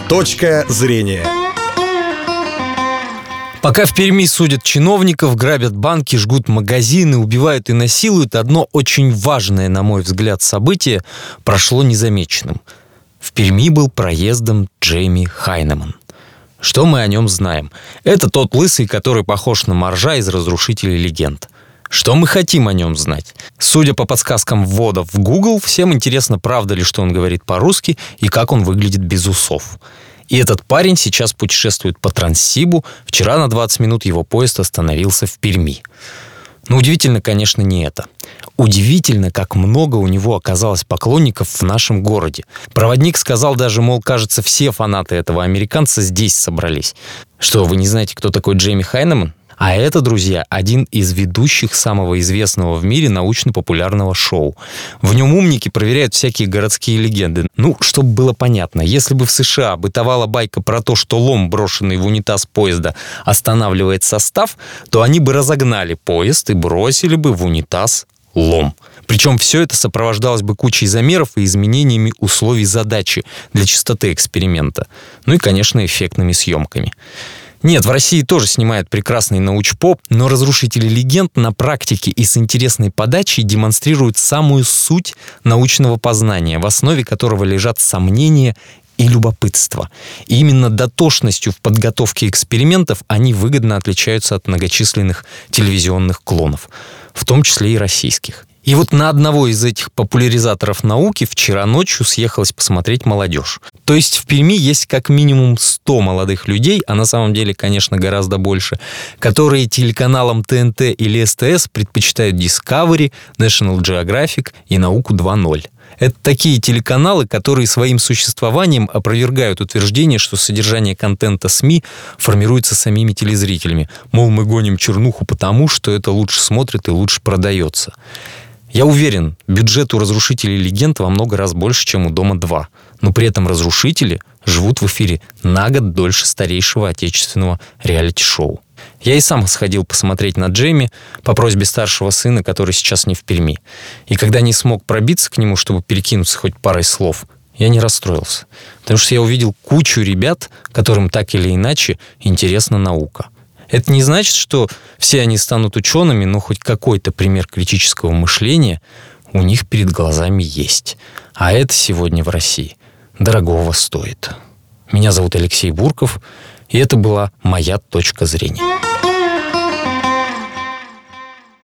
Точка зрения. Пока в Перми судят чиновников, грабят банки, жгут магазины, убивают и насилуют, одно очень важное, на мой взгляд, событие прошло незамеченным. В Перми был проездом Джейми Хайнеман. Что мы о нем знаем? Это тот лысый, который похож на моржа из «Разрушителей легенд». Что мы хотим о нем знать? Судя по подсказкам вводов в Google, всем интересно, правда ли, что он говорит по-русски и как он выглядит без усов. И этот парень сейчас путешествует по Транссибу. Вчера на 20 минут его поезд остановился в Перми. Но удивительно, конечно, не это. Удивительно, как много у него оказалось поклонников в нашем городе. Проводник сказал даже, мол, кажется, все фанаты этого американца здесь собрались. Что, вы не знаете, кто такой Джейми Хайнеман? А это, друзья, один из ведущих самого известного в мире научно-популярного шоу. В нем умники проверяют всякие городские легенды. Чтобы было понятно, если бы в США бытовала байка про то, что лом, брошенный в унитаз поезда, останавливает состав, то они бы разогнали поезд и бросили бы в унитаз лом. Причем все это сопровождалось бы кучей замеров и изменениями условий задачи для частоты эксперимента. И, конечно, эффектными съемками. Нет, в России тоже снимают прекрасный научпоп, но «Разрушители легенд» на практике и с интересной подачей демонстрируют самую суть научного познания, в основе которого лежат сомнения и любопытство. И именно дотошностью в подготовке экспериментов они выгодно отличаются от многочисленных телевизионных клонов, в том числе и российских. И вот на одного из этих популяризаторов науки вчера ночью съехалась посмотреть молодежь. То есть в Перми есть как минимум 100 молодых людей, а на самом деле, конечно, гораздо больше, которые телеканалам ТНТ или СТС предпочитают Discovery, National Geographic и Науку 2.0. Это такие телеканалы, которые своим существованием опровергают утверждение, что содержание контента СМИ формируется самими телезрителями. Мол, мы гоним чернуху потому, что это лучше смотрит и лучше продается. Я уверен, бюджет у «Разрушителей легенд» во много раз больше, чем у «Дома-2». Но при этом «Разрушители» живут в эфире на год дольше старейшего отечественного реалити-шоу. Я и сам сходил посмотреть на Джейми по просьбе старшего сына, который сейчас не в Перми. И когда не смог пробиться к нему, чтобы перекинуться хоть парой слов, я не расстроился. Потому что я увидел кучу ребят, которым так или иначе интересна наука. Это не значит, что все они станут учеными, но хоть какой-то пример критического мышления у них перед глазами есть. А это сегодня в России дорогого стоит. Меня зовут Алексей Бурков, и это была моя точка зрения.